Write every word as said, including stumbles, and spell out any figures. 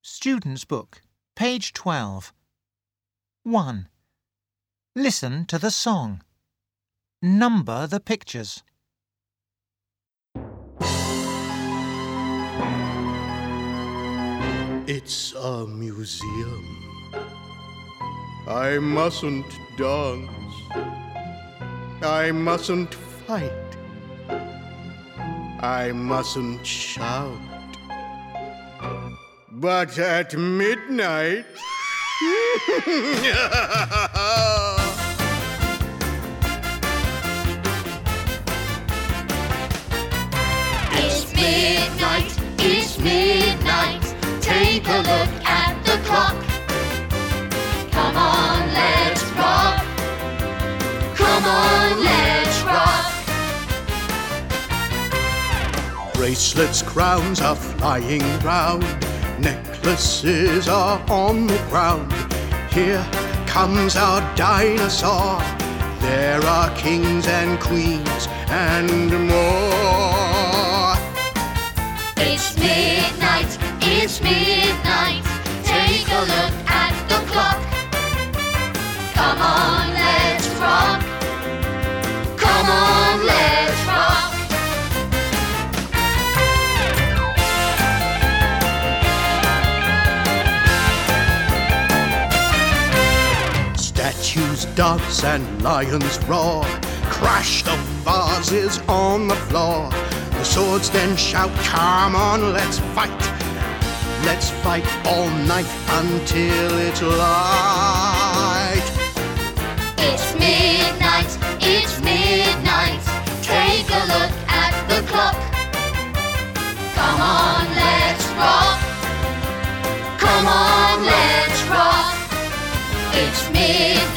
Student's Book, page twelve. one. Listen to the song. Number the pictures. It's a museum. I mustn't dance. I mustn't fight. I mustn't shout. But at midnight... It's midnight, it's midnight. Take a look at the clock. Come on, let's rock. Come on, let's rock. Bracelets, crowns are flying round. Necklaces are on the ground. Here comes our dinosaur. There are kings and queens and more. It's midnight, it's midnight. Take a look at the clock. Come on, let's rock. Come on, let's rock. Statues dance and lions roar. Crash the vases on the floor. The swords then shout, come on, let's fight. Let's fight all night until it's light. It's midnight, it's midnight. Take a look at the clock. Come on, let's rock. Come on, let's rock. It's midnight.